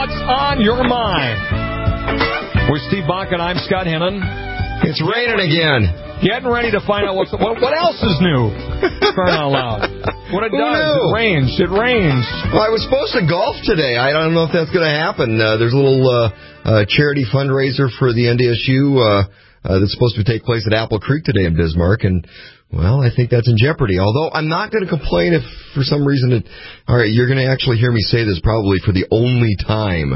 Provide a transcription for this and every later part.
what's on your mind. With Steve Bach and I'm Scott Hennon. It's raining again. Getting ready to find out what else is new. Crying out loud. What it does, it rains. It rains. Well, I was supposed to golf today. I don't know if that's going to happen. There's a little charity fundraiser for the NDSU that's supposed to take place at Apple Creek today in Bismarck, and well, I think that's in jeopardy. Although I'm not going to complain if for some reason all right, you're going to actually hear me say this probably for the only time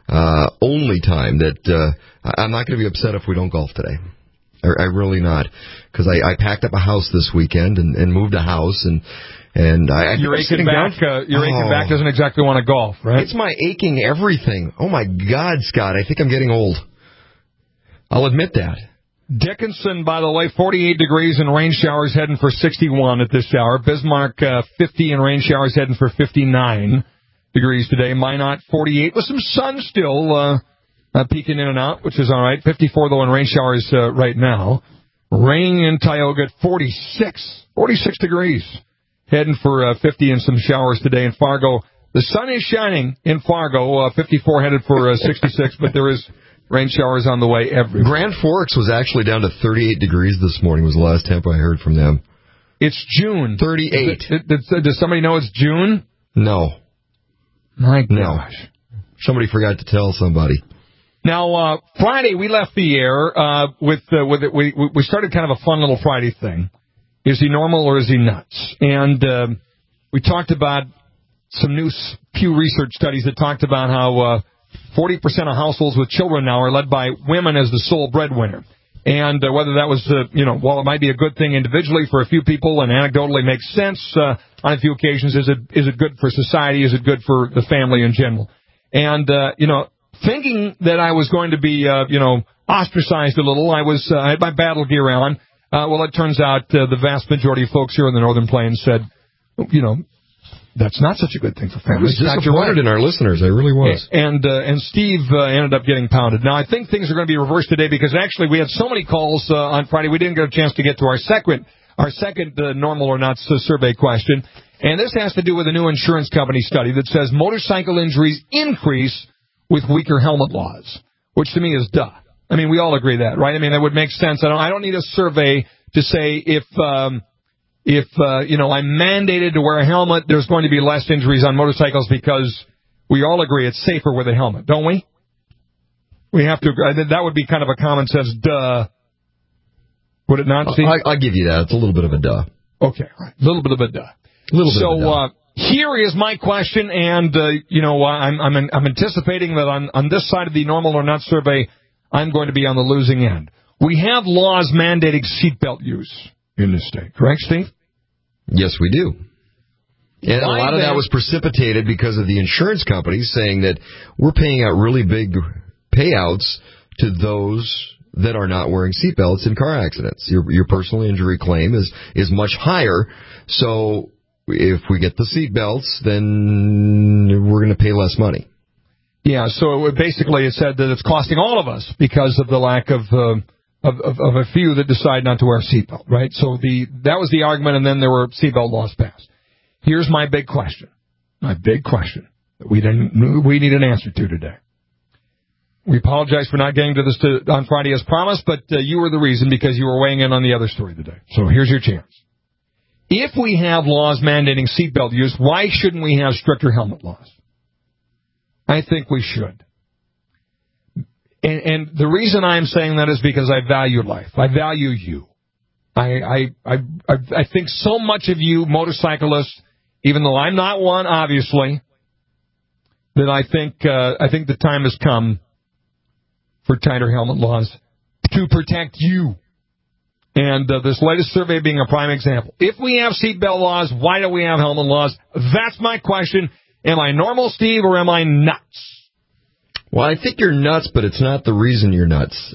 that I'm not going to be upset if we don't golf today. I really not, because I packed up a house this weekend and moved a house and your aching back. Your aching back doesn't exactly want to golf, right? It's my aching everything. Oh my God, Scott! I think I'm getting old. I'll admit that. Dickinson, by the way, 48 degrees and rain showers heading for 61 at this hour. Bismarck, 50 and rain showers heading for 59 degrees today. Minot, 48 with some sun still peeking in and out, which is all right. 54, though, in rain showers right now. Rain in Tioga at 46 degrees. Heading for 50 and some showers today in Fargo. The sun is shining in Fargo, 54 headed for 66, but there is rain showers on the way everywhere. Grand Forks was actually down to 38 degrees this morning, was the last temp I heard from them. It's June. 38. Does somebody know it's June? No. My gosh. No. Somebody forgot to tell somebody. Now, Friday, we left the air we started kind of a fun little Friday thing. Is he normal or is he nuts? And we talked about some new Pew Research studies that talked about how 40% of households with children now are led by women as the sole breadwinner. And whether that was, while it might be a good thing individually for a few people and anecdotally makes sense on a few occasions, is it good for society? Is it good for the family in general? And, thinking that I was going to be, ostracized a little, I had my battle gear on. Well, it turns out the vast majority of folks here in the Northern Plains said, that's not such a good thing for families. I was disappointed in our listeners. I really was. And Steve ended up getting pounded. Now, I think things are going to be reversed today because actually we had so many calls on Friday we didn't get a chance to get to our second normal or not survey question. And this has to do with a new insurance company study that says motorcycle injuries increase with weaker helmet laws, which to me is duh. I mean, we all agree that, right? I mean, that would make sense. I don't need a survey to say if I'm mandated to wear a helmet, there's going to be less injuries on motorcycles because we all agree it's safer with a helmet, don't we? We have to agree. That would be kind of a common sense duh. Would it not, Steve? I'll give you that. It's a little bit of a duh. Okay, right. A little bit of a duh. Here is my question, and, I'm anticipating that on this side of the normal or not survey, I'm going to be on the losing end. We have laws mandating seatbelt use in this state, correct, Steve? Yes, we do. And a lot of that was precipitated because of the insurance companies saying that we're paying out really big payouts to those that are not wearing seatbelts in car accidents. Your personal injury claim is much higher, so if we get the seatbelts, then we're going to pay less money. Yeah, so basically it said that it's costing all of us because of the lack of a few that decide not to wear a seatbelt, right? So that was the argument, and then there were seatbelt laws passed. Here's my big question. That we need an answer to today. We apologize for not getting to this on Friday as promised, but you were the reason because you were weighing in on the other story today. So here's your chance. If we have laws mandating seatbelt use, why shouldn't we have stricter helmet laws? I think we should. And the reason I'm saying that is because I value life. I value you. I think so much of you motorcyclists, even though I'm not one, obviously, that I think the time has come for tighter helmet laws to protect you. And this latest survey being a prime example. If we have seatbelt laws, why don't we have helmet laws? That's my question. Am I normal, Steve, or am I nuts? Well, I think you're nuts, but it's not the reason you're nuts.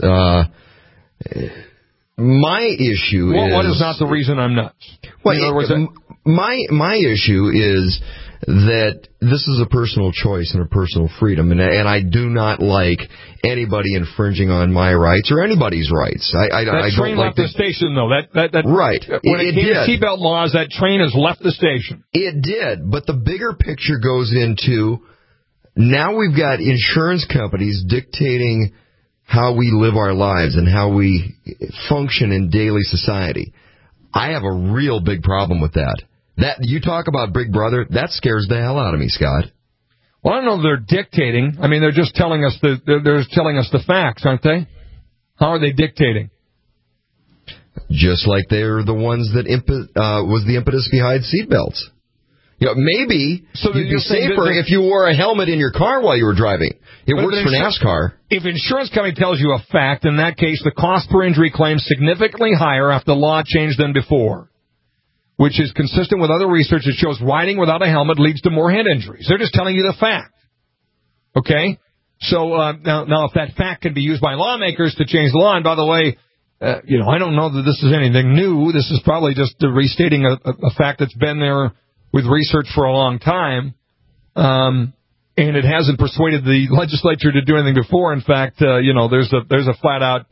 My issue is... What is not the reason I'm nuts? Well, in other words, my issue is that this is a personal choice and a personal freedom, and I do not like anybody infringing on my rights or anybody's rights. I train don't left the station, though. Right. When it came to seatbelt laws, that train has left the station. It did, but the bigger picture goes into now we've got insurance companies dictating how we live our lives and how we function in daily society. I have a real big problem with that. That you talk about Big Brother, that scares the hell out of me, Scott. Well, I don't know if they're dictating. I mean, they're just telling us they're telling us the facts, aren't they? How are they dictating? Just like they're the ones that was the impetus behind seatbelts. You know, maybe you'd be safer if you wore a helmet in your car while you were driving. It works for NASCAR. If insurance company tells you a fact, in that case, the cost per injury claim is significantly higher after the law changed than before, which is consistent with other research that shows riding without a helmet leads to more head injuries. They're just telling you the fact. Okay? So now if that fact can be used by lawmakers to change the law, and by the way, I don't know that this is anything new. This is probably just restating a fact that's been there with research for a long time, and it hasn't persuaded the legislature to do anything before. In fact, there's a flat out,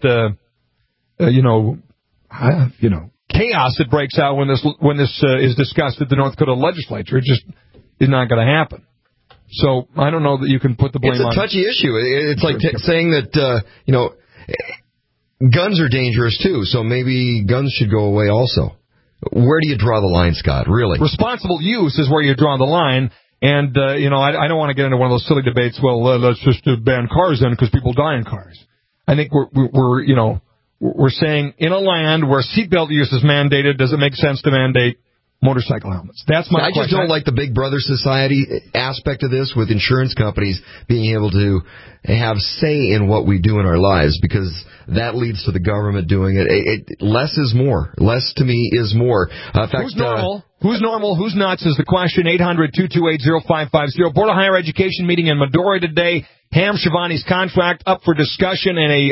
chaos that breaks out when this is discussed at the North Dakota legislature. It just is not going to happen. So I don't know that you can put the blame on. It's a touchy issue. It's like saying that guns are dangerous too. So maybe guns should go away also. Where do you draw the line, Scott? Really? Responsible use is where you draw the line. And, I don't want to get into one of those silly debates, well, let's just ban cars then because people die in cars. I think we're saying in a land where seatbelt use is mandated, does it make sense to mandate motorcycle helmets? That's my question. I just don't like the Big Brother Society aspect of this with insurance companies being able to have say in what we do in our lives because that leads to the government doing it. Less is more. Less to me is more. In fact, who's normal? Who's normal? Who's nuts is the question. 800-228-0550. Board of Higher Education meeting in Medora today. Ham Shivani's contract up for discussion in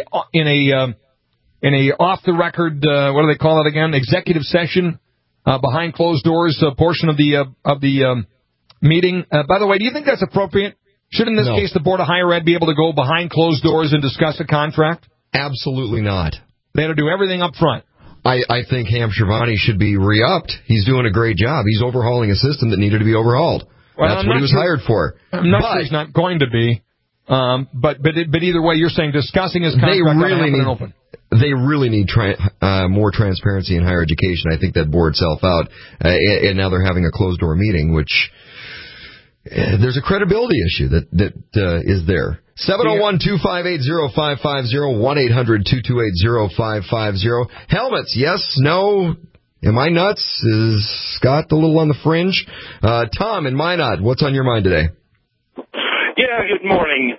a off the record, what do they call it again? Executive session. Behind closed doors portion of the meeting. By the way, do you think that's appropriate? Should, in this case, the Board of Higher Ed be able to go behind closed doors and discuss a contract? Absolutely not. They had to do everything up front. I think Ham Shivani should be re-upped. He's doing a great job. He's overhauling a system that needed to be overhauled. Well, that's what he was hired for. I'm not sure he's not going to be. But either way, you're saying discussing his contract in open. They really need more transparency in higher education. I think that bore itself out. And now they're having a closed-door meeting, which there's a credibility issue that is there. 701-258-0550, 1-800-228-0550. Helmets, yes, no. Am I nuts? Is Scott a little on the fringe? Tom in Minot, what's on your mind today? Yeah, good morning.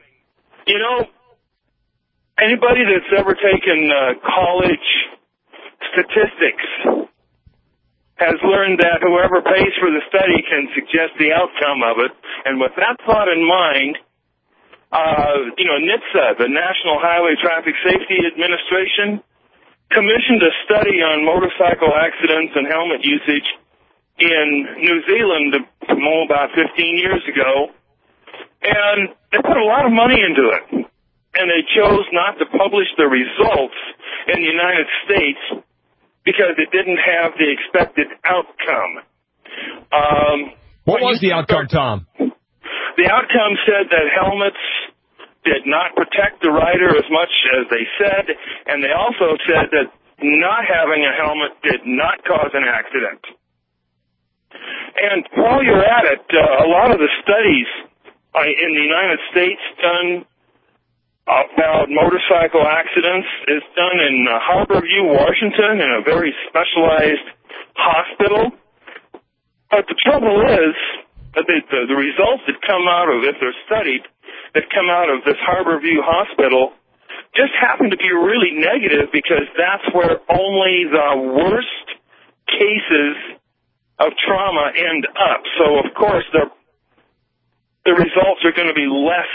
Anybody that's ever taken college statistics has learned that whoever pays for the study can suggest the outcome of it. And with that thought in mind, NHTSA, the National Highway Traffic Safety Administration, commissioned a study on motorcycle accidents and helmet usage in New Zealand about 15 years ago. And they put a lot of money into it. And they chose not to publish the results in the United States because it didn't have the expected outcome. What was the outcome, Tom? The outcome said that helmets did not protect the rider as much as they said, and they also said that not having a helmet did not cause an accident. And while you're at it, a lot of the studies in the United States done about motorcycle accidents is done in Harborview, Washington, in a very specialized hospital. But the trouble is that the results that come out of, if they're studied, that come out of this Harborview hospital just happen to be really negative because that's where only the worst cases of trauma end up. So, of course, the results are going to be less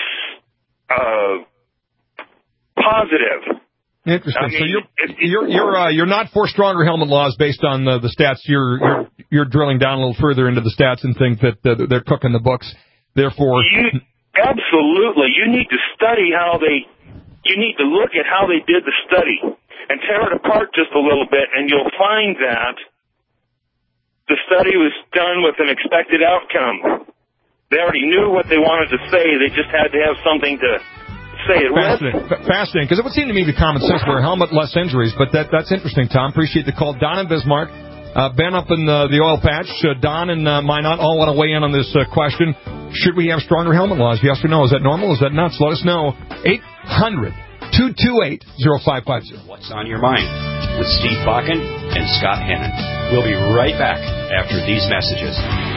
positive. Interesting. So you're not for stronger helmet laws based on the stats. You're drilling down a little further into the stats and think that they're cooking the books. Therefore, absolutely, you need to study you need to look at how they did the study and tear it apart just a little bit, and you'll find that the study was done with an expected outcome. They already knew what they wanted to say. They just had to have something to say it with. Fascinating, because it would seem to me the common sense wear a helmet, less injuries, but that's interesting, Tom. Appreciate the call. Don in Bismarck, Ben up in the oil patch, Don and Minot all want to weigh in on this question. Should we have stronger helmet laws? Yes or no? Is that normal? Is that nuts? Let us know. 800-228-0550. What's on your mind with Steve Bakken and Scott Hannon. We'll be right back after these messages.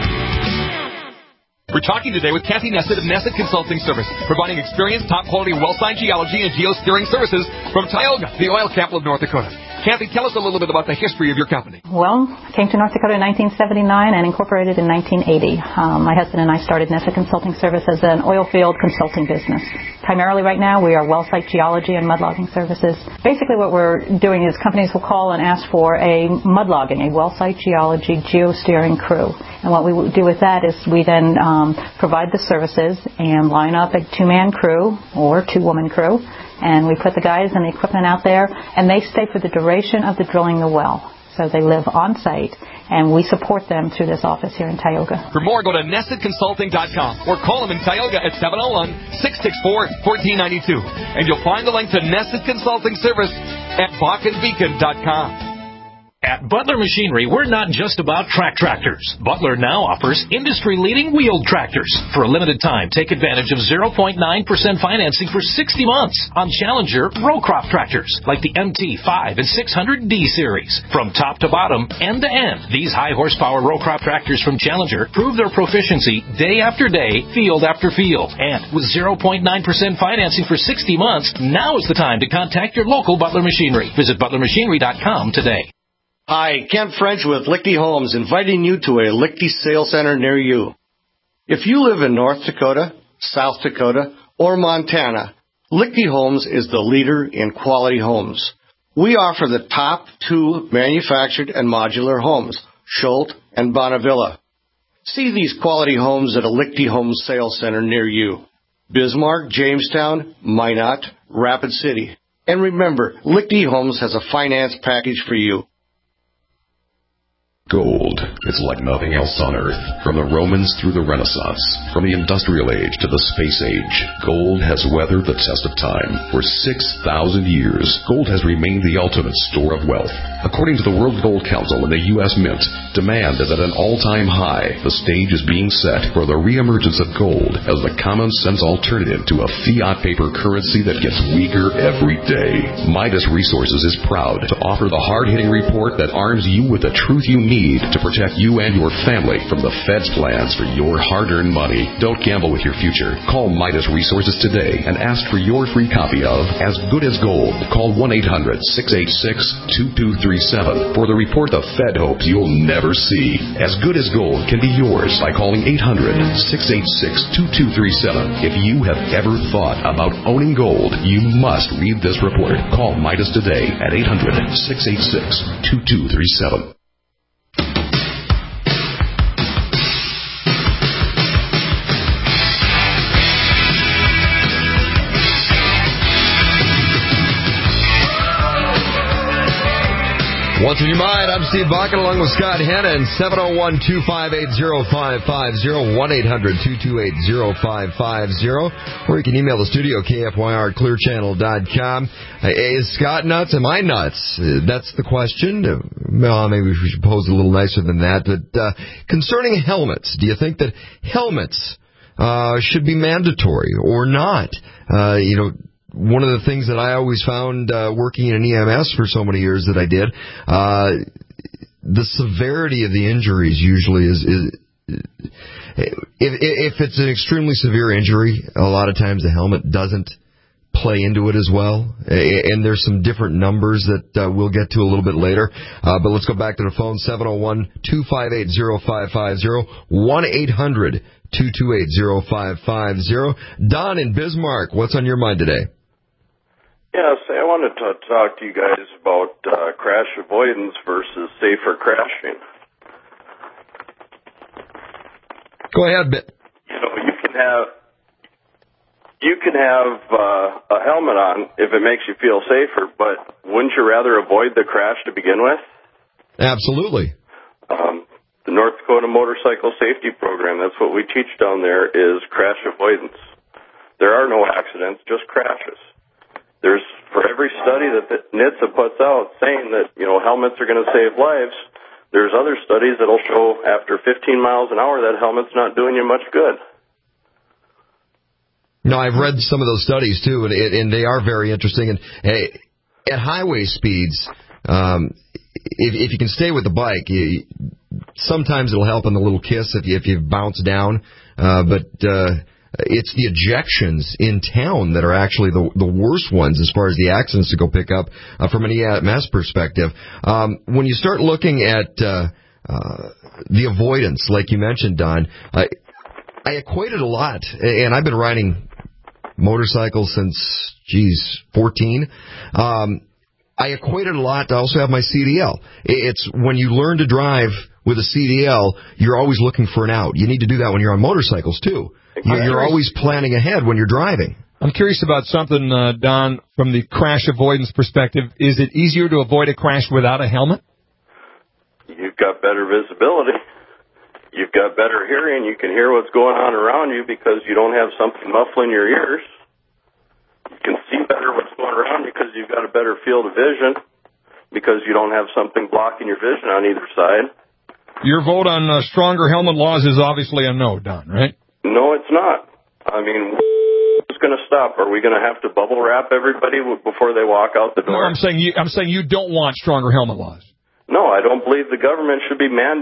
We're talking today with Kathy Nesset of Nesset Consulting Service, providing experienced, top-quality well-site geology and geosteering services from Tioga, the oil capital of North Dakota. Kathy, tell us a little bit about the history of your company. Well, came to North Dakota in 1979 and incorporated in 1980. My husband and I started Nesset Consulting Service as an oil field consulting business. Primarily right now, we are well site geology and mud logging services. Basically what we're doing is companies will call and ask for a mud logging, a well site geology geosteering crew. And what we do with that is we then provide the services and line up a two-man crew or two-woman crew. And we put the guys and the equipment out there, and they stay for the duration of the drilling the well. So they live on site, and we support them through this office here in Tioga. For more, go to NessetConsulting.com or call them in Tioga at 701-664-1492. And you'll find the link to Nesset Consulting Service at BakkenBeacon.com. At Butler Machinery, we're not just about track tractors. Butler now offers industry-leading wheeled tractors. For a limited time, take advantage of 0.9% financing for 60 months on Challenger row crop tractors like the MT5 and 600D series. From top to bottom, end to end, these high-horsepower row crop tractors from Challenger prove their proficiency day after day, field after field. And with 0.9% financing for 60 months, now is the time to contact your local Butler Machinery. Visit ButlerMachinery.com today. Hi, Kent French with Lichty Homes, inviting you to a Lichty sales center near you. If you live in North Dakota, South Dakota, or Montana, Lichty Homes is the leader in quality homes. We offer the top two manufactured and modular homes, Schultz and Bonnevilla. See these quality homes at a Lichty Homes sales center near you. Bismarck, Jamestown, Minot, Rapid City. And remember, Lichty Homes has a finance package for you. Gold. It's like nothing else on Earth. From the Romans through the Renaissance, from the Industrial Age to the Space Age, gold has weathered the test of time. For 6,000 years, gold has remained the ultimate store of wealth. According to the World Gold Council and the U.S. Mint, demand is at an all-time high. The stage is being set for the reemergence of gold as the common-sense alternative to a fiat paper currency that gets weaker every day. Midas Resources is proud to offer the hard-hitting report that arms you with the truth you need to protect you and your family from the Fed's plans for your hard-earned money. Don't gamble with your future. Call Midas Resources today and ask for your free copy of As Good as Gold. Call 1-800-686-2237 for the report the Fed hopes you'll never see. As Good as Gold can be yours by calling 800-686-2237. If you have ever thought about owning gold, you must read this report. Call Midas today at 800-686-2237. What's in your mind? I'm Steve Bakken along with Scott Hannon. 701-258-0550, 1-800-228-0550. Or you can email the studio, KFYR@clearchannel.com. Is Scott nuts? Am I nuts? That's the question. Well, maybe we should pose a little nicer than that. But concerning helmets, do you think that helmets should be mandatory or not? One of the things that I always found working in EMS for so many years that I did, the severity of the injuries usually is if it's an extremely severe injury, a lot of times the helmet doesn't play into it as well. And there's some different numbers that we'll get to a little bit later. But let's go back to the phone, 701-258-0550, 1-800-228-0550. Don in Bismarck, what's on your mind today? Yes, I wanted to talk to you guys about crash avoidance versus safer crashing. Go ahead, you can have a helmet on if it makes you feel safer, but wouldn't you rather avoid the crash to begin with? Absolutely. The North Dakota Motorcycle Safety Program. That's what we teach down there is crash avoidance. There are no accidents, just crashes. There's, for every study that the NHTSA puts out saying that, helmets are going to save lives, there's other studies that'll show after 15 miles an hour that helmet's not doing you much good. No, I've read some of those studies, too, and they are very interesting. And at highway speeds, if you can stay with the bike, sometimes it'll help in the little kiss if you bounce down. But it's the ejections in town that are actually the worst ones as far as the accidents to go pick up from an EMS perspective. When you start looking at the avoidance, like you mentioned, Don, I equate it a lot, and I've been riding motorcycles since, 14. I equate it a lot to also have my CDL. It's when you learn to drive with a CDL, you're always looking for an out. You need to do that when you're on motorcycles, too. You're always planning ahead when you're driving. I'm curious about something, Don, from the crash avoidance perspective. Is it easier to avoid a crash without a helmet? You've got better visibility. You've got better hearing. You can hear what's going on around you because you don't have something muffling your ears. You can see better what's going around you because you've got a better field of vision because you don't have something blocking your vision on either side. Your vote on stronger helmet laws is obviously a no, Don, right? No, it's not. I mean, who's going to stop? Are we going to have to bubble wrap everybody before they walk out the door? No, I'm saying you don't want stronger helmet laws. No, I don't believe the government should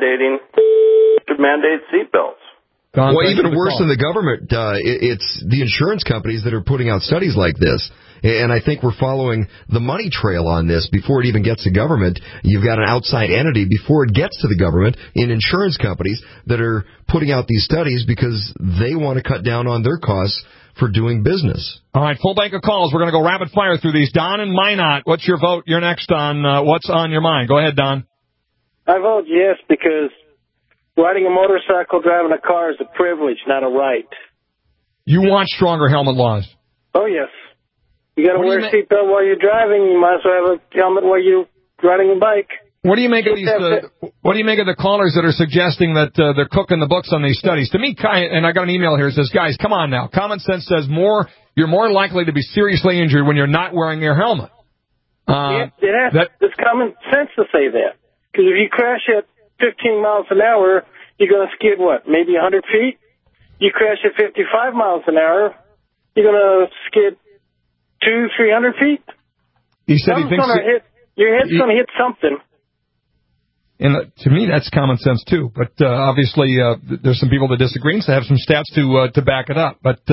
mandate seatbelts. Well, even worse than the government, it's the insurance companies that are putting out studies like this. And I think we're following the money trail on this before it even gets to government. You've got an outside entity before it gets to the government in insurance companies that are putting out these studies because they want to cut down on their costs for doing business. All right, full bank of calls. We're going to go rapid fire through these. Don and Minot, what's your vote? You're next on What's on Your Mind. Go ahead, Don. I vote yes because riding a motorcycle, driving a car is a privilege, not a right. You want stronger helmet laws? Oh, yes. You got to wear a seatbelt while you're driving. You might as well have a helmet while you're riding a bike. What do you make of these? What do you make of the callers that are suggesting that they're cooking the books on these studies? To me, and I got an email here that says, "Guys, come on now. Common sense says you're more likely to be seriously injured when you're not wearing your helmet." It's common sense to say that because if you crash at 15 miles an hour, you're going to skid maybe 100 feet. You crash at 55 miles an hour, you're going to skid 200-300 feet. He said he thinks your head's going to hit something. And to me, that's common sense, too. But obviously, there's some people that disagree, and so have some stats to back it up. But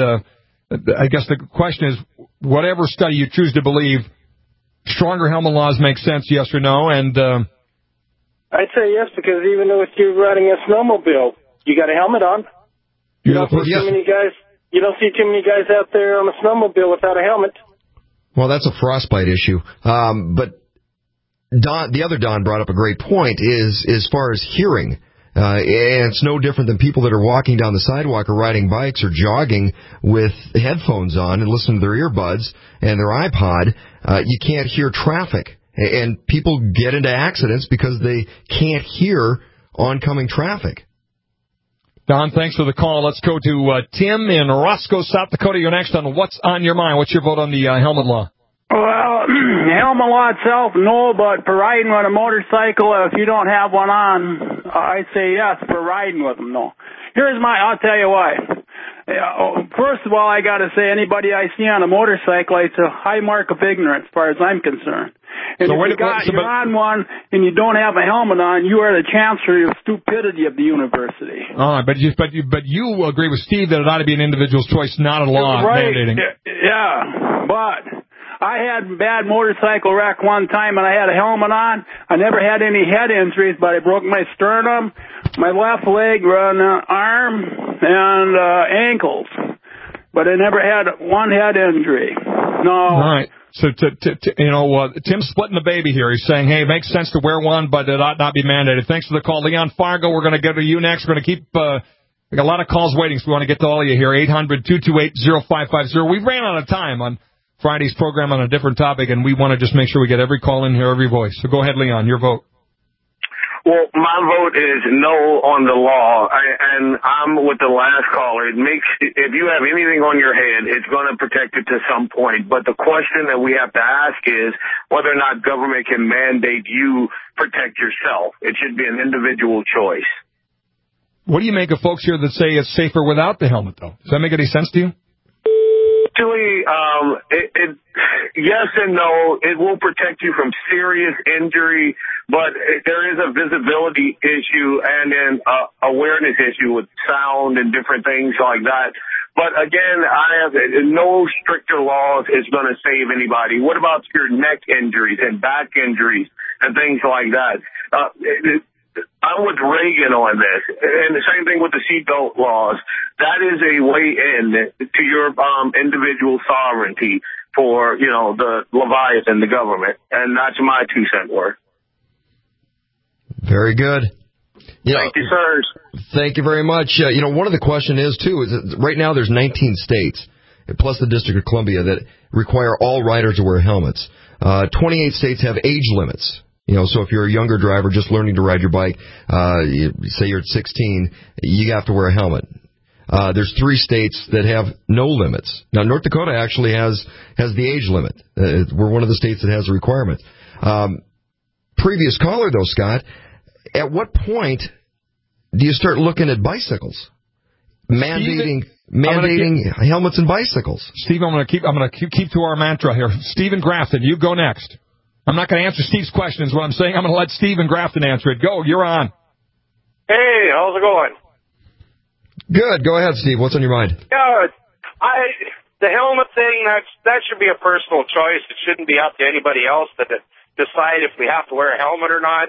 I guess the question is, whatever study you choose to believe, stronger helmet laws make sense, yes or no? And I'd say yes, because even though if you're riding a snowmobile, you got a helmet on. You don't see too many guys out there on a snowmobile without a helmet. Well, that's a frostbite issue. But the other Don brought up a great point is as far as hearing. And it's no different than people that are walking down the sidewalk or riding bikes or jogging with headphones on and listening to their earbuds and their iPod. You can't hear traffic. And people get into accidents because they can't hear oncoming traffic. Don, thanks for the call. Let's go to Tim in Roscoe, South Dakota. You're next on What's on Your Mind. What's your vote on the helmet law? Well, helmet law itself, no, but for riding on a motorcycle, if you don't have one on, I say yes for riding with them, no. I'll tell you why. First of all, I got to say, anybody I see on a motorcycle, it's a high mark of ignorance as far as I'm concerned. And so if you're on one and you don't have a helmet on, you are the chancellor of stupidity of the university. All right, but you agree with Steve that it ought to be an individual's choice, not a law mandating. Yeah, but I had a bad motorcycle wreck one time, and I had a helmet on. I never had any head injuries, but I broke my sternum, my left leg, arm, and ankles. But I never had one head injury. No. All right. So, Tim's splitting the baby here. He's saying, hey, it makes sense to wear one, but it ought not be mandated. Thanks for the call. Leon Fargo, we're going to go to you next. We're going to keep we got a lot of calls waiting, so we want to get to all of you here. 800-228-0550. We ran out of time on Friday's program on a different topic, and we want to just make sure we get every call in here, every voice. So go ahead, Leon, your vote. Well, my vote is no on the law, and I'm with the last caller. If you have anything on your head, it's going to protect it to some point. But the question that we have to ask is whether or not government can mandate you protect yourself. It should be an individual choice. What do you make of folks here that say it's safer without the helmet, though? Does that make any sense to you? Actually, yes and no. It will protect you from serious injury, but there is a visibility issue and an awareness issue with sound and different things like that. But again, I have no stricter laws is going to save anybody. What about your neck injuries and back injuries and things like that? I'm with Reagan on this, and the same thing with the seatbelt laws. That is a way in to your individual sovereignty for, the Leviathan, the government, and that's my 2 cent worth. Very good. Thank you, sirs. Thank you very much. One of the question is, too, is that right now there's 19 states, plus the District of Columbia, that require all riders to wear helmets. 28 states have age limits. So if you're a younger driver just learning to ride your bike, say you're at 16, you have to wear a helmet. There's 3 states that have no limits. Now, North Dakota actually has the age limit. We're one of the states that has a requirement. Previous caller, though, Scott, at what point do you start looking at bicycles? Mandating helmets and bicycles. Steve, I'm going to keep to our mantra here. Stephen Grafton, you go next. I'm not going to answer Steve's questions. What I'm saying, I'm going to let Stephen Grafton answer it. Go, you're on. Hey, how's it going? Good. Go ahead, Steve. What's on your mind? Yeah, the helmet thing, that should be a personal choice. It shouldn't be up to anybody else to decide if we have to wear a helmet or not.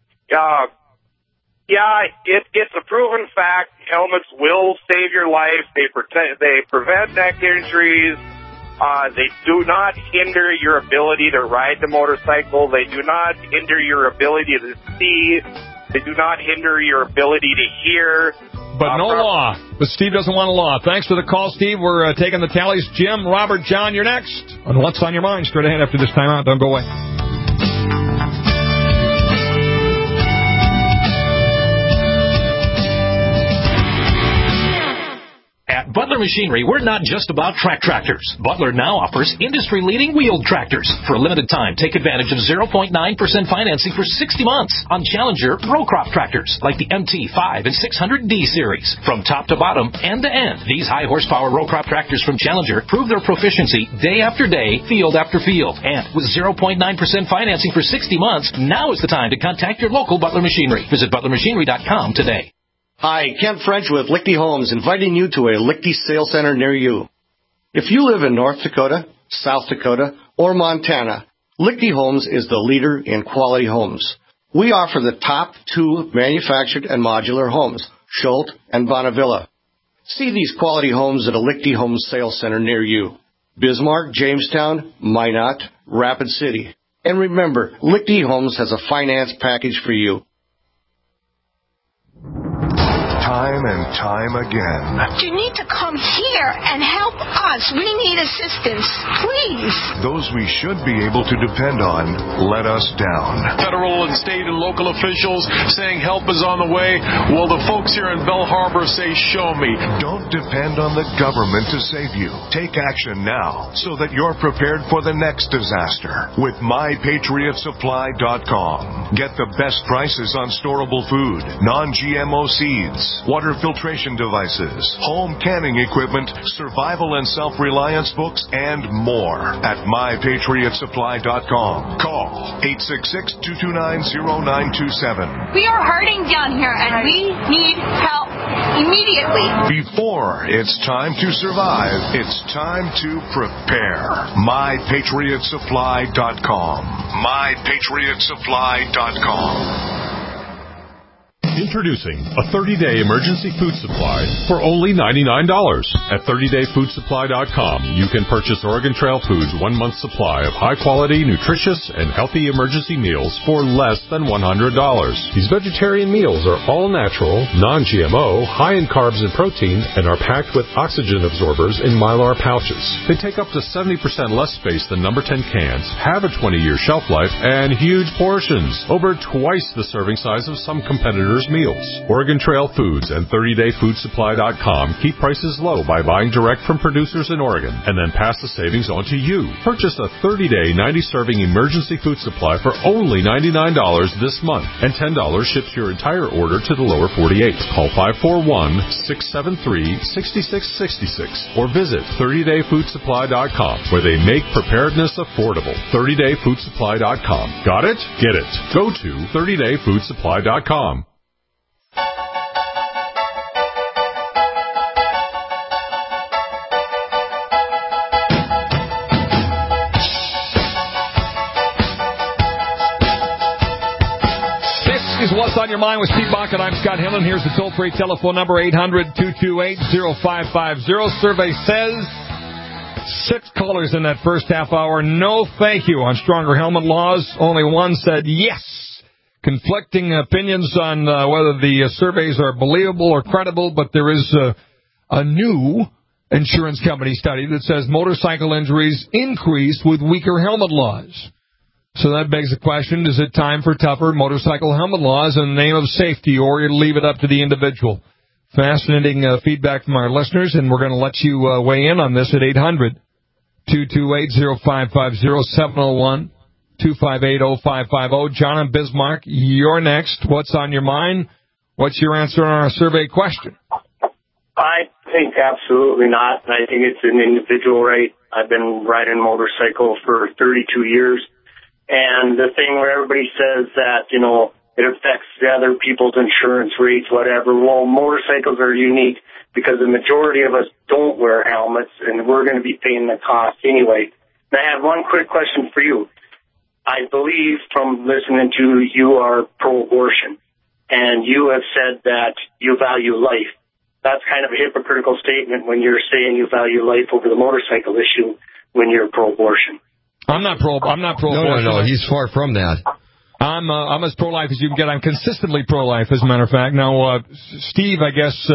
It's a proven fact. Helmets will save your life. They prevent neck injuries. They do not hinder your ability to ride the motorcycle. They do not hinder your ability to see. They do not hinder your ability to hear. But no law. But Steve doesn't want a law. Thanks for the call, Steve. We're taking the tallies. Jim, Robert, John, you're next. On What's on Your Mind? Straight ahead after this timeout. Don't go away. At Butler Machinery, we're not just about track tractors. Butler now offers industry-leading wheeled tractors. For a limited time, take advantage of 0.9% financing for 60 months on Challenger row crop tractors like the MT5 and 600D series. From top to bottom, end to end, these high-horsepower row crop tractors from Challenger prove their proficiency day after day, field after field. And with 0.9% financing for 60 months, now is the time to contact your local Butler Machinery. Visit butlermachinery.com today. Hi, Kent French with Lichty Homes, inviting you to a Lichty sales center near you. If you live in North Dakota, South Dakota, or Montana, Lichty Homes is the leader in quality homes. We offer the top 2 manufactured and modular homes, Schultz and Bonnevilla. See these quality homes at a Lichty Homes sales center near you. Bismarck, Jamestown, Minot, Rapid City. And remember, Lichty Homes has a finance package for you. Time and time again. You need to come here and help us. We need assistance, please. Those we should be able to depend on let us down. Federal and state and local officials saying help is on the way. Well, the folks here in Belle Harbor say, show me. Don't depend on the government to save you. Take action now so that you're prepared for the next disaster with MyPatriotSupply.com. Get the best prices on storable food, non-GMO seeds, water filtration devices, home canning equipment, survival and self-reliance books, and more at MyPatriotSupply.com. Call 866-229-0927. We are hurting down here, and we need help immediately. Before it's time to survive, it's time to prepare. MyPatriotSupply.com. MyPatriotSupply.com. Introducing a 30-day emergency food supply for only $99. At 30dayfoodsupply.com, you can purchase Oregon Trail Foods 1 month supply of high-quality, nutritious, and healthy emergency meals for less than $100. These vegetarian meals are all natural, non-GMO, high in carbs and protein, and are packed with oxygen absorbers in Mylar pouches. They take up to 70% less space than number 10 cans, have a 20-year shelf life, and huge portions, over twice the serving size of some competitors' meals. Oregon Trail Foods and 30dayfoodsupply.com keep prices low by buying direct from producers in Oregon and then pass the savings on to you. Purchase a 30-day, 90-serving emergency food supply for only $99 this month, and $10 ships your entire order to the lower 48. Call 541-673-6666 or visit 30dayfoodsupply.com, where they make preparedness affordable. 30dayfoodsupply.com. Got it? Get it. Go to 30dayfoodsupply.com. Is What's on Your Mind with Steve Bach, and I'm Scott Hillen. Here's the toll-free telephone number, 800-228-0550. Survey says 6 callers in that first half hour. No thank you on stronger helmet laws. Only one said yes. Conflicting opinions on whether the surveys are believable or credible, but there is a new insurance company study that says motorcycle injuries increase with weaker helmet laws. So that begs the question, is it time for tougher motorcycle helmet laws in the name of safety, or you leave it up to the individual? Fascinating feedback from our listeners, and we're going to let you weigh in on this at 800-228-0550, 701-258-0550. John in Bismarck, you're next. What's on your mind? What's your answer on our survey question? I think absolutely not. I think it's an individual right. I've been riding a motorcycle for 32 years. And the thing where everybody says that, you know, it affects the other people's insurance rates, whatever. Well, motorcycles are unique because the majority of us don't wear helmets, and we're going to be paying the cost anyway. And I have one quick question for you. I believe from listening to you are pro-abortion, and you have said that you value life. That's kind of a hypocritical statement when you're saying you value life over the motorcycle issue when you're pro-abortion. I'm not pro-abortion. No, he's far from that. I'm as pro-life as you can get. I'm consistently pro-life, as a matter of fact. Now, Steve, I guess,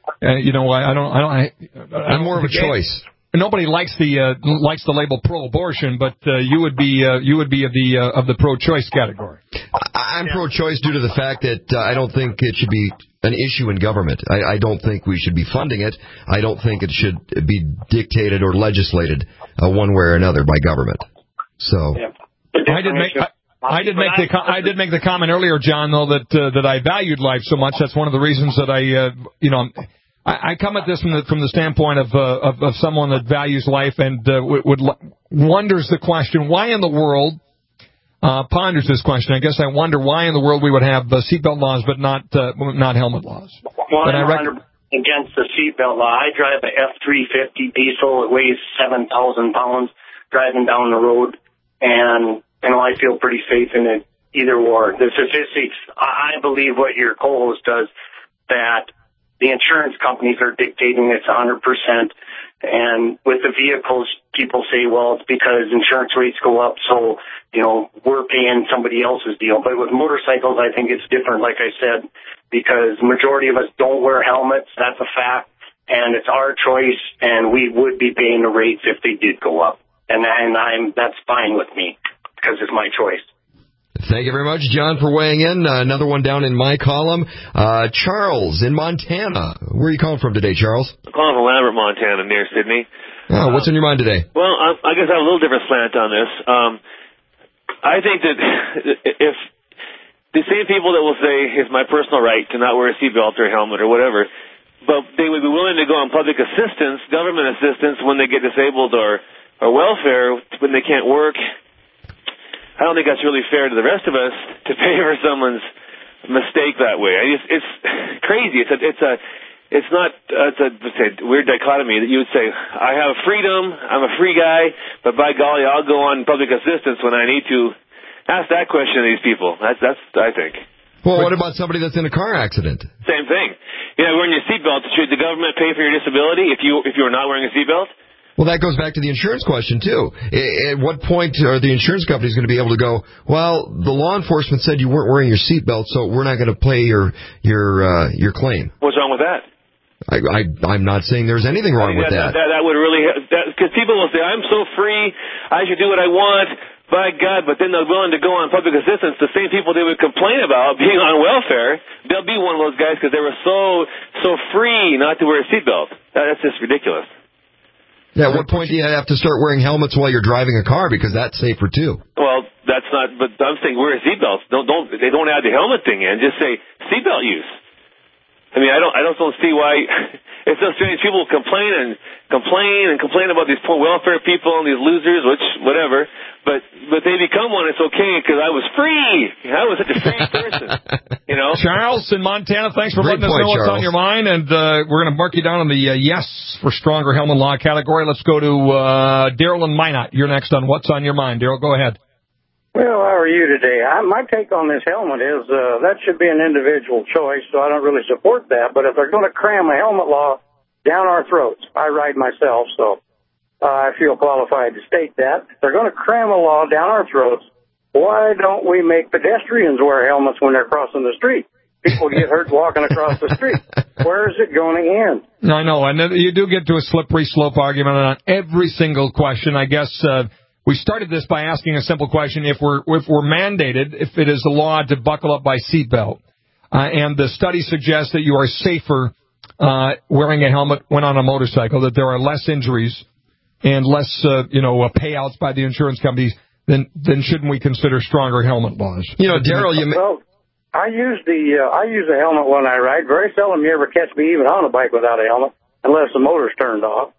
I'm more of a choice. Nobody likes the label pro-abortion, but you would be of the pro-choice category. I'm pro-choice due to the fact that I don't think it should be an issue in government. I don't think we should be funding it. I don't think it should be dictated or legislated one way or another by government. So I did make the comment earlier, John, though, that I valued life so much. That's one of the reasons that I come at this from the standpoint of someone that values life and wonders the question, why in the world, ponders this question. I guess I wonder why in the world we would have seatbelt laws but not helmet laws. Well, I'm 100% against the seatbelt law. I drive a F-350 diesel. It weighs 7,000 pounds driving down the road, and I feel pretty safe in it either or. The statistics, I believe what your co-host does, that the insurance companies are dictating it's 100%. And with the vehicles, people say, well, it's because insurance rates go up, so, we're paying somebody else's deal. But with motorcycles, I think it's different, like I said, because the majority of us don't wear helmets. That's a fact. And it's our choice, and we would be paying the rates if they did go up. And that's fine with me, because it's my choice. Thank you very much, John, for weighing in. Another one down in my column. Charles in Montana. Where are you calling from today, Charles? I'm calling from Lambert, Montana, near Sydney. Oh, what's on your mind today? Well, I guess I have a little different slant on this. I think that if the same people that will say it's my personal right to not wear a seatbelt or a helmet or whatever, but they would be willing to go on public assistance, government assistance, when they get disabled or welfare when they can't work, I don't think that's really fair to the rest of us to pay for someone's mistake that way. It's crazy. It's a weird dichotomy that you would say, I have freedom, I'm a free guy, but by golly, I'll go on public assistance when I need to. Ask that question to these people. That's I think. Well, what about somebody that's in a car accident? Same thing. Wearing your seatbelt. Should the government pay for your disability if you are not wearing a seatbelt? Well, that goes back to the insurance question, too. At what point are the insurance companies going to be able to go, well, the law enforcement said you weren't wearing your seatbelt, so we're not going to pay your claim? What's wrong with that? I'm not saying there's anything wrong with that. That would really, because people will say, I'm so free, I should do what I want, by God, but then they're willing to go on public assistance. The same people they would complain about being on welfare, they'll be one of those guys because they were so free not to wear a seatbelt. That's just ridiculous. Yeah, at what point do you have to start wearing helmets while you're driving a car? Because that's safer, too. Well, that's not, but I'm saying wear seatbelts. They don't add the helmet thing in. Just say seatbelt use. I mean, I don't see why it's so strange. People complain about these poor welfare people and these losers, which whatever. But they become one. It's okay because I was free. I was such a free person. Charles in Montana, thanks for letting us know what's on your mind, and we're going to mark you down on the yes for stronger helmet law category. Let's go to Daryl in Minot. You're next on What's on Your Mind. Daryl, go ahead. Well, how are you today? My take on this helmet is that should be an individual choice, so I don't really support that. But if they're going to cram a helmet law down our throats, I ride myself, so I feel qualified to state that. If they're going to cram a law down our throats, why don't we make pedestrians wear helmets when they're crossing the street? People get hurt walking across the street. Where is it going to end? I know, and you do get to a slippery slope argument on every single question. I guess we started this by asking a simple question. If we're mandated, if it is the law to buckle up by seatbelt, and the study suggests that you are safer wearing a helmet when on a motorcycle, that there are less injuries and less payouts by the insurance companies, then shouldn't we consider stronger helmet laws? Daryl, I use a helmet when I ride. Very seldom you ever catch me even on a bike without a helmet, unless the motor's turned off.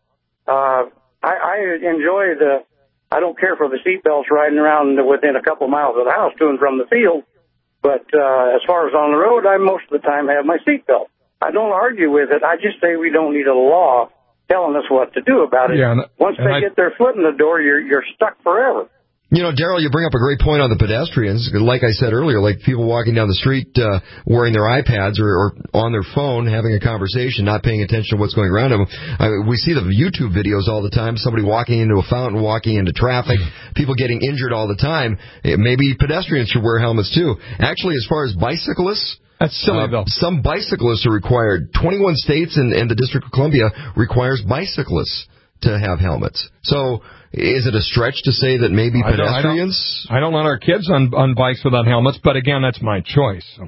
I enjoy I don't care for the seatbelts riding around within a couple miles of the house to and from the field, but as far as on the road, I most of the time have my seatbelt. I don't argue with it. I just say we don't need a law telling us what to do about it. Yeah, Once they get their foot in the door, you're stuck forever. Daryl, you bring up a great point on the pedestrians. Like I said earlier, like people walking down the street wearing their iPads or on their phone having a conversation, not paying attention to what's going around them. We see the YouTube videos all the time, somebody walking into a fountain, walking into traffic, people getting injured all the time. Maybe pedestrians should wear helmets, too. Actually, as far as bicyclists, that's silly, Bill. Some bicyclists are required. 21 states and the District of Columbia requires bicyclists to have helmets. So is it a stretch to say that maybe pedestrians? I don't let our kids on bikes without helmets, but again, that's my choice. So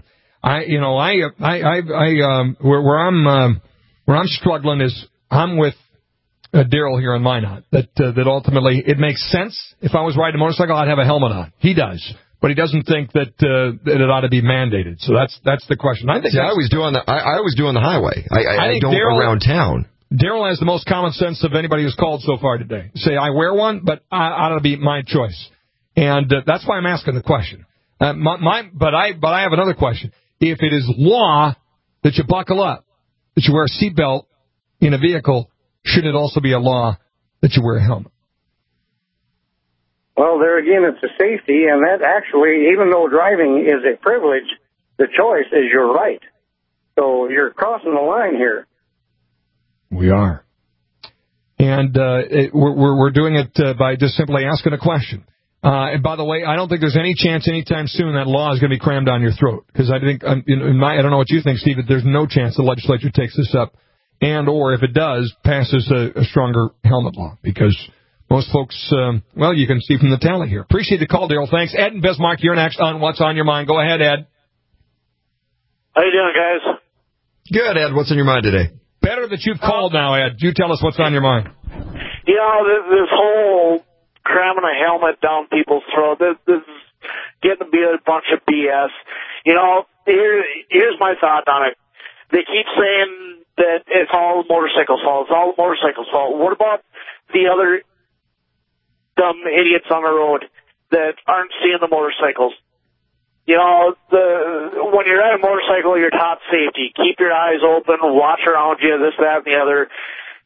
where I'm struggling is I'm with Daryl here in Minot. That ultimately it makes sense. If I was riding a motorcycle, I'd have a helmet on. He does, but he doesn't think that it ought to be mandated. So that's the question. I think I always do on the highway. I don't around town. Daryl has the most common sense of anybody who's called so far today. Say, I wear one, but ought to be my choice. And that's why I'm asking the question. But I have another question. If it is law that you buckle up, that you wear a seatbelt in a vehicle, should it also be a law that you wear a helmet? Well, there again, it's a safety, and that actually, even though driving is a privilege, the choice is your right. So you're crossing the line here. We are. And we're doing it by just simply asking a question. And by the way, I don't think there's any chance anytime soon that law is going to be crammed down your throat. Because I think, I don't know what you think, Steve, but there's no chance the legislature takes this up. And or if it does, passes a stronger helmet law. Because most folks, you can see from the tally here. Appreciate the call, Daryl. Thanks. Ed and Bismarck, you're next on What's on Your Mind. Go ahead, Ed. How you doing, guys? Good, Ed. What's on your mind today? Better that you've called now, Ed. You tell us what's on your mind. This whole cramming a helmet down people's throat, this is getting to be a bunch of BS. Here's my thought on it. They keep saying that it's all the motorcycles' fault. It's all the motorcycles' fault. What about the other dumb idiots on the road that aren't seeing the motorcycles? When you're on a motorcycle, you're taught safety. Keep your eyes open, watch around you, this, that, and the other.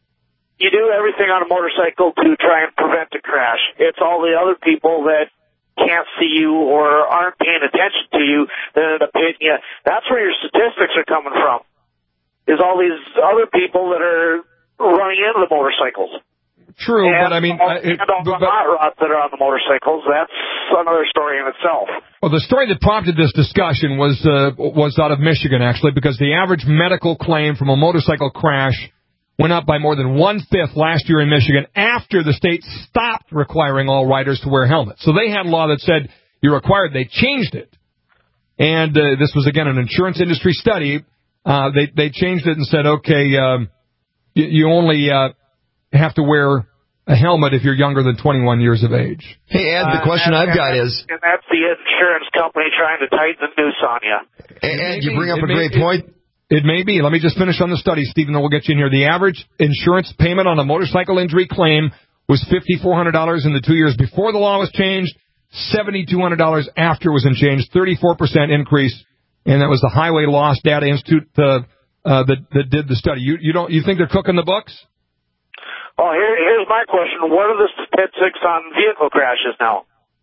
You do everything on a motorcycle to try and prevent a crash. It's all the other people that can't see you or aren't paying attention to you that end up hitting you. That's where your statistics are coming from, is all these other people that are running into the motorcycles. True, and, but I mean... and all the hot rods that are on the motorcycles, that's another story in itself. Well, the story that prompted this discussion was out of Michigan, actually, because the average medical claim from a motorcycle crash went up by more than 1/5 last year in Michigan after the state stopped requiring all riders to wear helmets. So they had a law that said you're required. They changed it. And this was, again, an insurance industry study. They changed it and said, okay, you only have to wear a helmet if you're younger than 21 years of age. Hey, Ed, the question I've got is... And that's the insurance company trying to tighten the noose on you. Ed, you bring up a great point. It may be. Let me just finish on the study, Stephen, then we'll get you in here. The average insurance payment on a motorcycle injury claim was $5,400 in the 2 years before the law was changed, $7,200 after it was changed, 34% increase, and that was the Highway Loss Data Institute that did the study. You think they're cooking the books? Well, here's my question. What are the statistics on vehicle crashes now?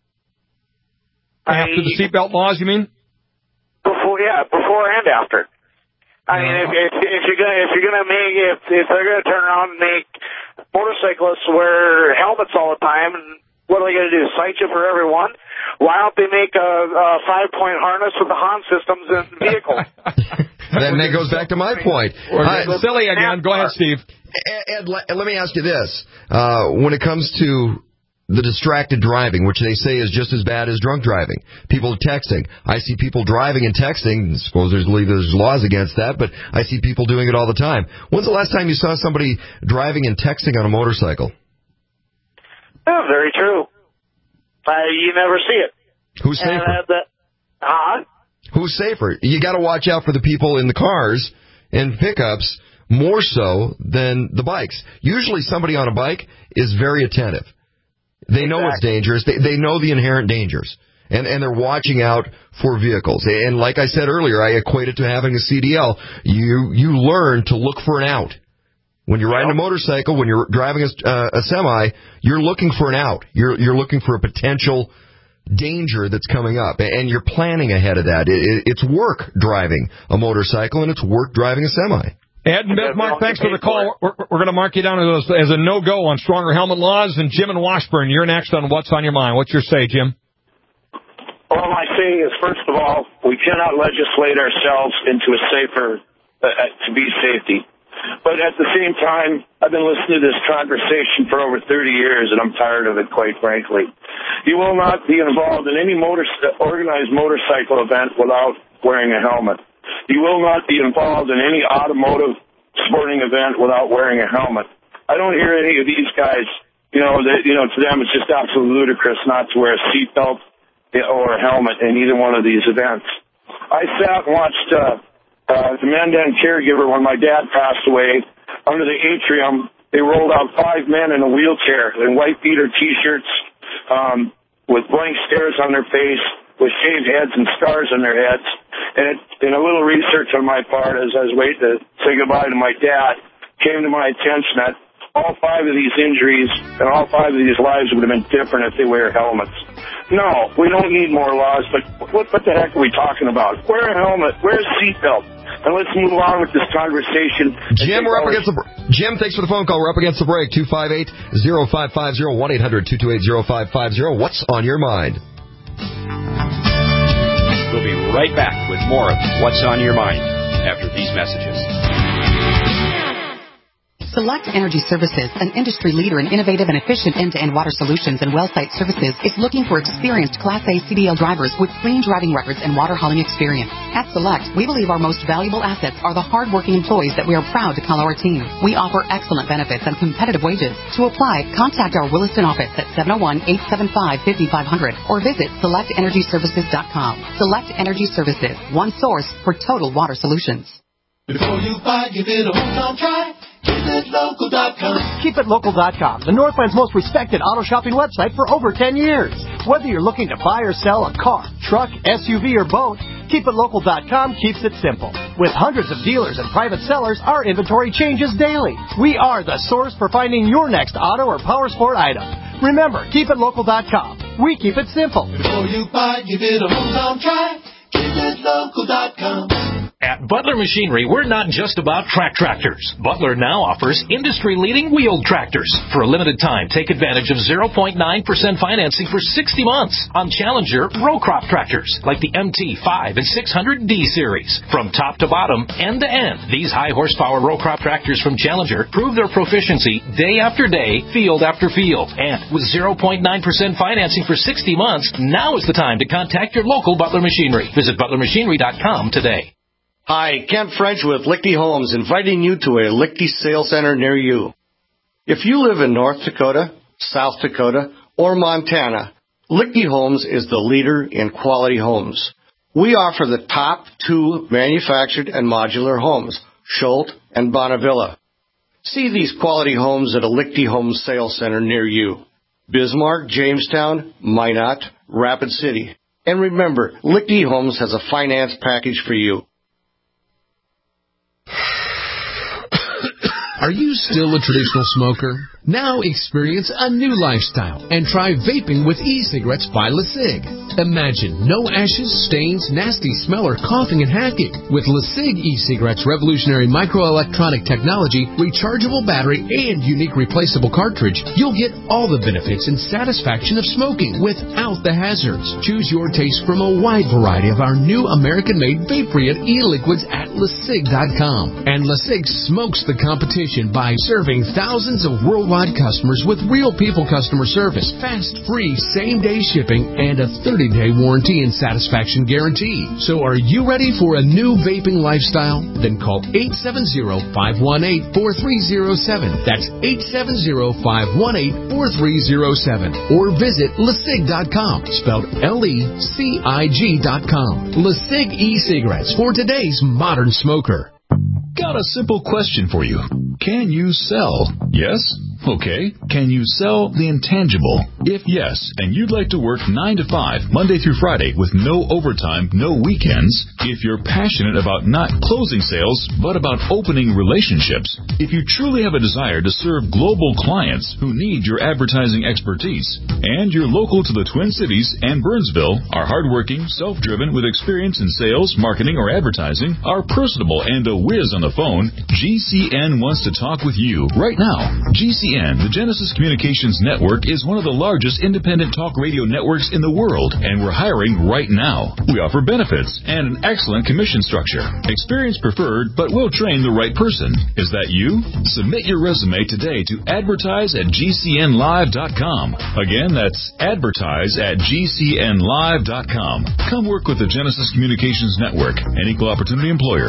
After the seatbelt laws, you mean? Before and after. I mean, if they're gonna turn around and make motorcyclists wear helmets all the time, and what are they gonna do? Cite you for every one? Why don't they make a 5-point harness with the HON systems in vehicles? Then that goes back to my point. Silly again. Go ahead, Steve. Ed, let me ask you this. When it comes to the distracted driving, which they say is just as bad as drunk driving, people texting. I see people driving and texting. I suppose there's laws against that, but I see people doing it all the time. When's the last time you saw somebody driving and texting on a motorcycle? Oh, very true. You never see it. Who's safer? Who's safer? You got to watch out for the people in the cars and pickups more so than the bikes. Usually somebody on a bike is very attentive. They know it's dangerous. They know the inherent dangers. And they're watching out for vehicles. And like I said earlier, I equate it to having a CDL. You learn to look for an out. When you're riding a motorcycle, when you're driving a semi, you're looking for an out. You're looking for a potential danger that's coming up. And you're planning ahead of that. It's work driving a motorcycle, and it's work driving a semi. Ed and Bismarck, thanks for the call. We're going to mark you down as a no-go on stronger helmet laws. And Jim and Washburn, you're next on What's on Your Mind. What's your say, Jim? All my saying is, first of all, we cannot legislate ourselves into a safer, to be safety. But at the same time, I've been listening to this conversation for over 30 years, and I'm tired of it, quite frankly. You will not be involved in any organized motorcycle event without wearing a helmet. You will not be involved in any automotive sporting event without wearing a helmet. I don't hear any of these guys, to them it's just absolutely ludicrous not to wear a seatbelt or a helmet in either one of these events. I sat and watched the Mandan Caregiver when my dad passed away. Under the atrium, they rolled out 5 men in a wheelchair in white beater T-shirts with blank stares on their face, with shaved heads and scars on their heads. And in a little research on my part, as I was waiting to say goodbye to my dad, came to my attention that all 5 of these injuries and all 5 of these lives would have been different if they wear helmets. No, we don't need more laws, but what the heck are we talking about? Wear a helmet, wear a seatbelt, and let's move on with this conversation. Jim, thanks for the phone call. We're up against the break. 258-0550, 1-800-228-0550. What's on your mind? We'll be right back with more of What's on Your Mind after these messages. Select Energy Services, an industry leader in innovative and efficient end-to-end water solutions and well site services, is looking for experienced Class A CDL drivers with clean driving records and water hauling experience. At Select, we believe our most valuable assets are the hard-working employees that we are proud to call our team. We offer excellent benefits and competitive wages. To apply, contact our Williston office at 701-875-5500 or visit selectenergyservices.com. Select Energy Services, one source for total water solutions. Before you buy, give it a home try. KeepItLocal.com. KeepItLocal.com, the Northland's most respected auto shopping website for over 10 years. Whether you're looking to buy or sell a car, truck, SUV, or boat, KeepItLocal.com keeps it simple. With hundreds of dealers and private sellers, our inventory changes daily. We are the source for finding your next auto or power sport item. Remember, KeepItLocal.com. We keep it simple. Before you buy, give it a hometown try. KeepItLocal.com. At Butler Machinery, we're not just about track tractors. Butler now offers industry-leading wheeled tractors. For a limited time, take advantage of 0.9% financing for 60 months on Challenger row crop tractors like the MT5 and 600D series. From top to bottom, end to end, these high-horsepower row crop tractors from Challenger prove their proficiency day after day, field after field. And with 0.9% financing for 60 months, now is the time to contact your local Butler Machinery. Visit ButlerMachinery.com today. Hi, Kent French with Lichty Homes, inviting you to a Lichty Sales Center near you. If you live in North Dakota, South Dakota, or Montana, Lichty Homes is the leader in quality homes. We offer the top 2 manufactured and modular homes, Schultz and Bonnevilla. See these quality homes at a Lichty Homes Sales Center near you. Bismarck, Jamestown, Minot, Rapid City. And remember, Lichty Homes has a finance package for you. Are you still a traditional smoker? Now experience a new lifestyle and try vaping with e-cigarettes by LeSig. Imagine no ashes, stains, nasty smell, or coughing and hacking. With LeSig e-cigarettes' revolutionary microelectronic technology, rechargeable battery, and unique replaceable cartridge, you'll get all the benefits and satisfaction of smoking without the hazards. Choose your taste from a wide variety of our new American-made vape-free e-liquids at LeSig.com. And LeSig smokes the competition by serving thousands of worldwide customers with real people customer service, fast, free, same-day shipping, and a 30-day warranty and satisfaction guarantee. So are you ready for a new vaping lifestyle? Then call 870-518-4307. That's 870-518-4307. Or visit LeSig.com, spelled LECIG.com. LeSig e-cigarettes for today's modern smoker. Got a simple question for you. Can you sell? Yes? Okay. Can you sell the intangible? If yes, and you'd like to work 9 to 5, Monday through Friday, with no overtime, no weekends, if you're passionate about not closing sales, but about opening relationships, if you truly have a desire to serve global clients who need your advertising expertise, and you're local to the Twin Cities and Burnsville, are hardworking, self-driven, with experience in sales, marketing, or advertising, are personable, and a whiz on the phone, GCN wants to talk with you right now. GCN, the Genesis Communications Network, is one of the largest independent talk radio networks in the world, and we're hiring right now. We offer benefits and an excellent commission structure. Experience preferred, but we'll train the right person. Is that you? Submit your resume today to advertise@gcnlive.com. Again, that's advertise@gcnlive.com. Come work with the Genesis Communications Network, an equal opportunity employer.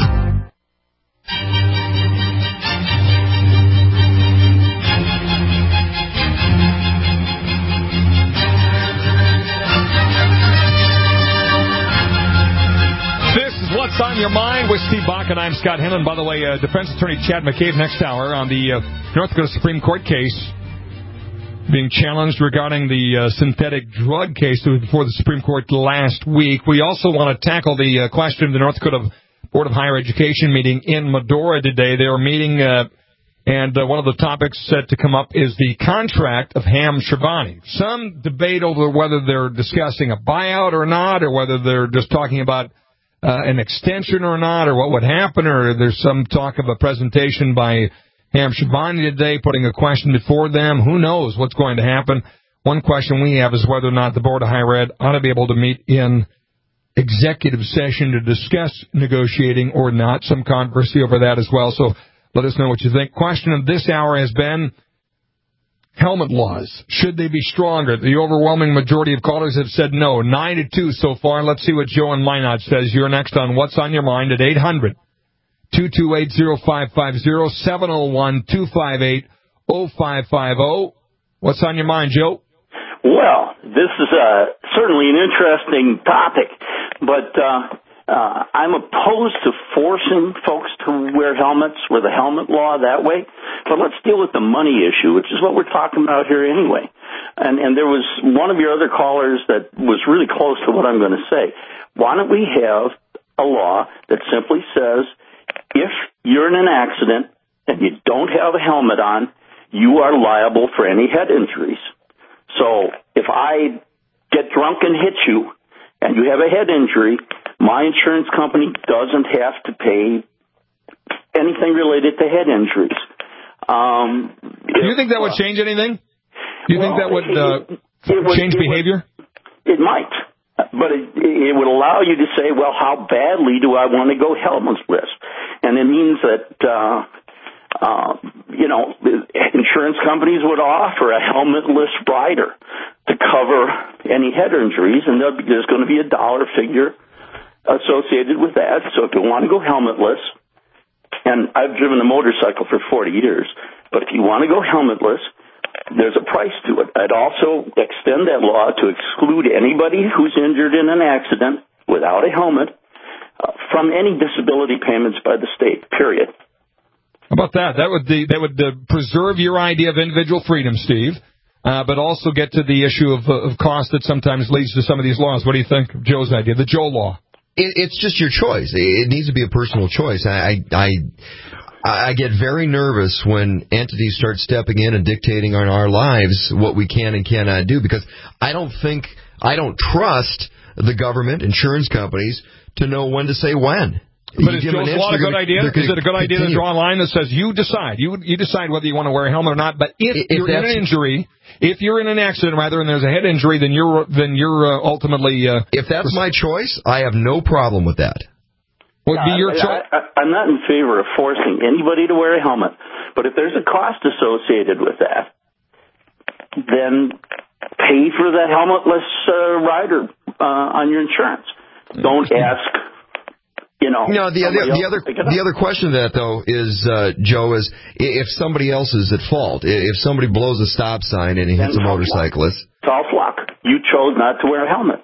What's on your mind with Steve Bach, and I'm Scott Hennon. By the way, defense attorney Chad McCabe next hour on the North Dakota Supreme Court case being challenged regarding the synthetic drug case that was before the Supreme Court last week. We also want to tackle the question of the North Dakota Board of Higher Education meeting in Medora today. They are meeting, and one of the topics set to come up is the contract of Ham Shabani. Some debate over whether they're discussing a buyout or not, or whether they're just talking about an extension or not, or what would happen, or there's some talk of a presentation by Ham Shabani today putting a question before them. Who knows what's going to happen? One question we have is whether or not the Board of Higher Ed ought to be able to meet in executive session to discuss negotiating or not. Some controversy over that as well, so let us know what you think. Question of this hour has been helmet laws. Should they be stronger? The overwhelming majority of callers have said no. 9-2 so far. Let's see what Joe in Minot says. You're next on What's on Your Mind at 800-228-0550, 701-258-0550. What's on your mind, Joe? Well, this is certainly an interesting topic, but I'm opposed to forcing folks to wear helmets with a helmet law that way. But let's deal with the money issue, which is what we're talking about here anyway. And there was one of your other callers that was really close to what I'm going to say. Why don't we have a law that simply says if you're in an accident and you don't have a helmet on, you are liable for any head injuries. So if I get drunk and hit you and you have a head injury, my insurance company doesn't have to pay anything related to head injuries. Do you think that would change anything? Do you think that would change behavior? It might. But it would allow you to say, well, how badly do I want to go helmetless? And it means that, insurance companies would offer a helmetless rider to cover any head injuries, and there's going to be a dollar figure associated with that. So if you want to go helmetless, and I've driven a motorcycle for 40 years, but if you want to go helmetless, there's a price to it. I'd also extend that law to exclude anybody who's injured in an accident without a helmet from any disability payments by the state, period. How about that? That would preserve your idea of individual freedom, Steve, but also get to the issue of cost that sometimes leads to some of these laws. What do you think of Joe's idea, the Joe law? It's just your choice. It needs to be a personal choice. I get very nervous when entities start stepping in and dictating on our lives what we can and cannot do, because I don't trust the government, insurance companies, to know when to say when. But is Joe's law a good idea? Is it a good idea to draw a line that says you decide? You decide whether you want to wear a helmet or not. But if you're in an injury, if you're in an accident rather, and there's a head injury, then you're ultimately. If that's my choice, I have no problem with that. Would be your choice. I'm not in favor of forcing anybody to wear a helmet, but if there's a cost associated with that, then pay for that helmetless rider on your insurance. Don't ask. The other question to that, though, is, Joe, is if somebody else is at fault, if somebody blows a stop sign and he hits a motorcyclist. Tough luck. You chose not to wear a helmet.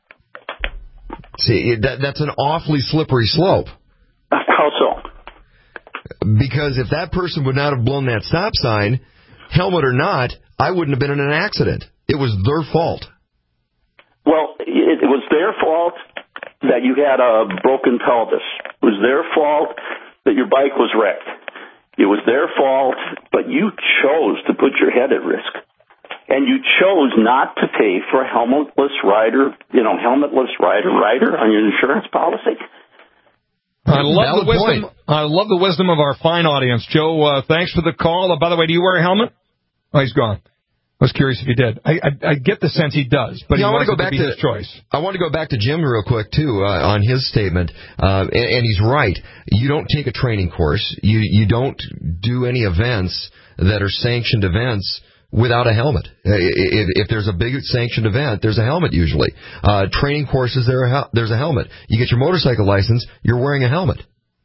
See, that's an awfully slippery slope. How so? Because if that person would not have blown that stop sign, helmet or not, I wouldn't have been in an accident. It was their fault. Well, it was their fault that you had a broken pelvis. It was their fault that your bike was wrecked. It was their fault, but you chose to put your head at risk. And you chose not to pay for a helmetless rider on your insurance policy. I love the wisdom of our fine audience. Joe, thanks for the call. By the way, do you wear a helmet? Oh, he's gone. I was curious if he did. I get the sense he does, but he wants it to be his choice. I want to go back to Jim real quick, too, on his statement. And he's right. You don't take a training course. You don't do any events that are sanctioned events without a helmet. If there's a big sanctioned event, there's a helmet usually. Training courses, there's a helmet. You get your motorcycle license, you're wearing a helmet.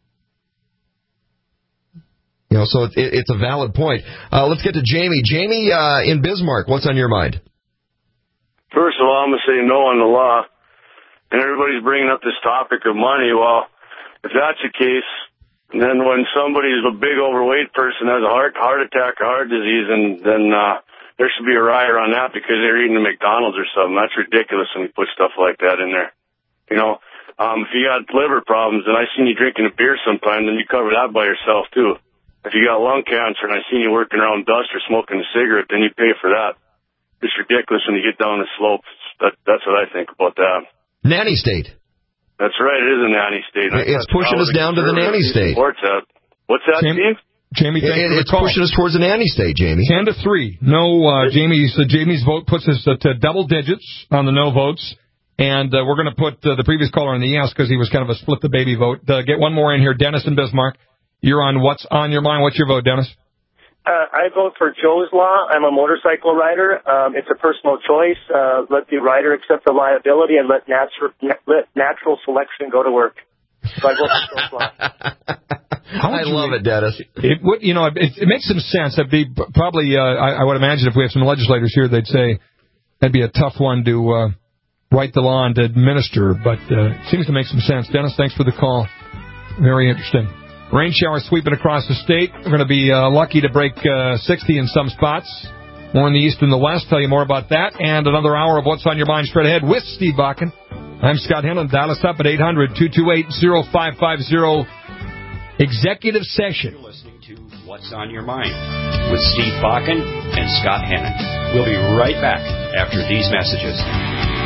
So it's a valid point. Let's get to Jamie. Jamie in Bismarck, what's on your mind? First of all, I'm going to say no on the law. And everybody's bringing up this topic of money. Well, if that's the case, then when somebody's a big overweight person has a heart attack or heart disease, and then there should be a riot on that because they're eating a McDonald's or something. That's ridiculous when you put stuff like that in there. If you got liver problems and I seen you drinking a beer sometime, then you cover that by yourself, too. If you got lung cancer and I seen you working around dust or smoking a cigarette, then you pay for that. It's ridiculous when you get down the slope. That's what I think about that. Nanny state. That's right. It is a nanny state. It's pushing us down to the nanny state. What's that, Steve? Jamie, it's pushing us towards the nanny state, Jamie. 10-3. No, Jamie's vote puts us to double digits on the no votes. And we're going to put the previous caller in the yes because he was kind of a split the baby vote. Get one more in here. Dennis in Bismarck. You're on What's on Your Mind. What's your vote, Dennis? I vote for Joe's law. I'm a motorcycle rider. It's a personal choice. Let the rider accept the liability and let natural selection go to work. So I vote for Joe's law. I love it, Dennis. It makes some sense. That'd be probably, I would imagine if we have some legislators here, they'd say that'd be a tough one to write the law and to administer, but it seems to make some sense. Dennis, thanks for the call. Very interesting. Rain showers sweeping across the state. We're going to be lucky to break 60 in some spots. More in the east and the west. Tell you more about that. And another hour of What's on Your Mind straight ahead with Steve Bakken. I'm Scott Hennon. Dial us up at 800-228-0550. Executive Session. You're listening to What's on Your Mind with Steve Bakken and Scott Hennon. We'll be right back after these messages.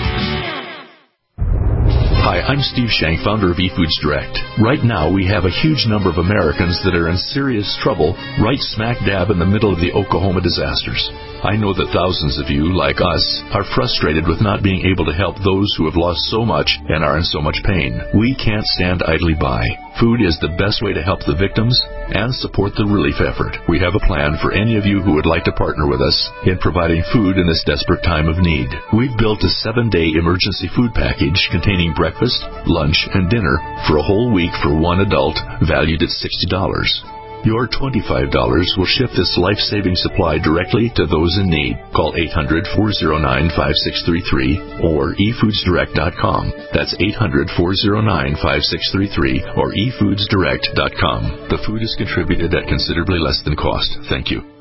Hi, I'm Steve Shank, founder of eFoods Direct. Right now, we have a huge number of Americans that are in serious trouble right smack dab in the middle of the Oklahoma disasters. I know that thousands of you, like us, are frustrated with not being able to help those who have lost so much and are in so much pain. We can't stand idly by. Food is the best way to help the victims and support the relief effort. We have a plan for any of you who would like to partner with us in providing food in this desperate time of need. We've built a 7-day emergency food package containing breakfast, lunch, and dinner for a whole week for one adult, valued at $60. Your $25 will ship this life-saving supply directly to those in need. Call 800-409-5633 or efoodsdirect.com. That's 800-409-5633 or efoodsdirect.com. The food is contributed at considerably less than cost. Thank you.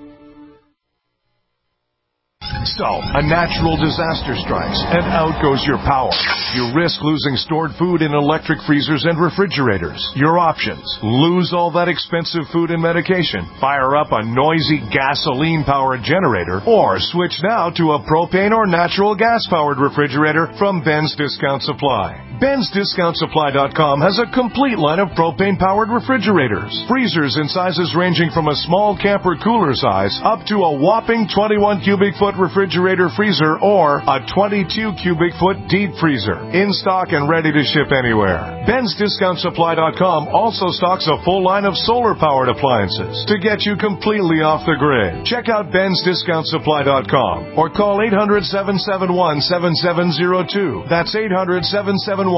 So, a natural disaster strikes, and out goes your power. You risk losing stored food in electric freezers and refrigerators. Your options: lose all that expensive food and medication, fire up a noisy gasoline-powered generator, or switch now to a propane or natural gas-powered refrigerator from Ben's Discount Supply. Ben'sDiscountSupply.com has a complete line of propane-powered refrigerators. Freezers in sizes ranging from a small camper cooler size up to a whopping 21 cubic foot refrigerator freezer or a 22 cubic foot deep freezer. In stock and ready to ship anywhere. Ben'sDiscountSupply.com also stocks a full line of solar-powered appliances to get you completely off the grid. Check out Ben'sDiscountSupply.com or call 800-771-7702. That's 800-771-7702.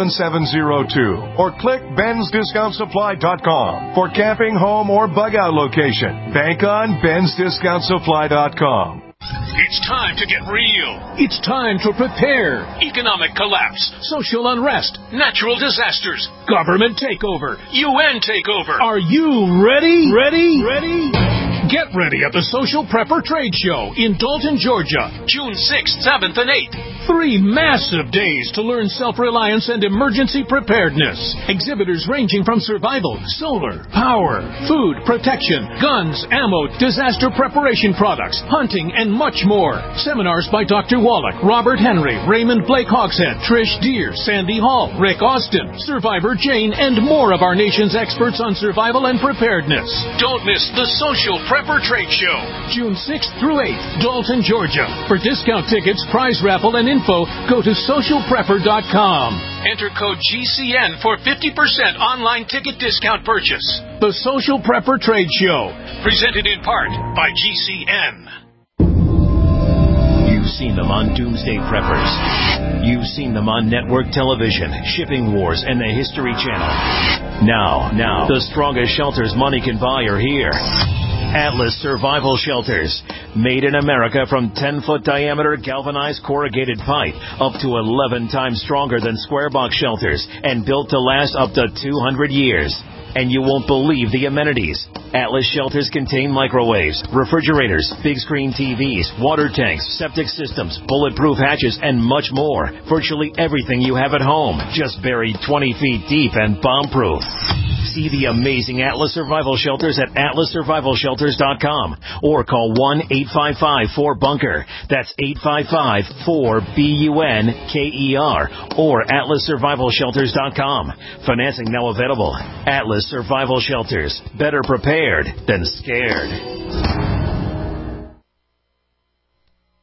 Or click Ben'sDiscountSupply.com for camping, home, or bug-out location. Bank on Ben'sDiscountSupply.com. It's time to get real. It's time to prepare. Economic collapse, social unrest, natural disasters, government takeover, UN takeover. Are you ready? Ready? Get ready at the Social Prepper Trade Show in Dalton, Georgia, June 6th, 7th, and 8th. 3 massive days to learn self-reliance and emergency preparedness. Exhibitors ranging from survival, solar, power, food, protection, guns, ammo, disaster preparation products, hunting, and much more. Seminars by Dr. Wallach, Robert Henry, Raymond Blake Hogshead, Trish Deere, Sandy Hall, Rick Austin, Survivor Jane, and more of our nation's experts on survival and preparedness. Don't miss the Social Prepper Trade Show, June 6th through 8th, Dalton, Georgia. For discount tickets, prize raffle, and info, go to socialprepper.com. Enter code GCN for 50% online ticket discount purchase. The Social Prepper Trade Show, presented in part by GCN. You've seen them on Doomsday Preppers. You've seen them on network television, Shipping Wars, and the History Channel. Now, the strongest shelters money can buy are here. Atlas Survival Shelters. Made in America from 10-foot diameter galvanized corrugated pipe, up to 11 times stronger than square box shelters, and built to last up to 200 years. And you won't believe the amenities. Atlas shelters contain microwaves, refrigerators, big screen TVs, water tanks, septic systems, bulletproof hatches, and much more. Virtually everything you have at home, just buried 20 feet deep and bomb-proof. See the amazing Atlas Survival Shelters at atlassurvivalshelters.com or call 1-855-4BUNKER. That's 855-4BUNKER or atlassurvivalshelters.com. Financing now available. Atlas Survival Shelters. Better prepared than scared.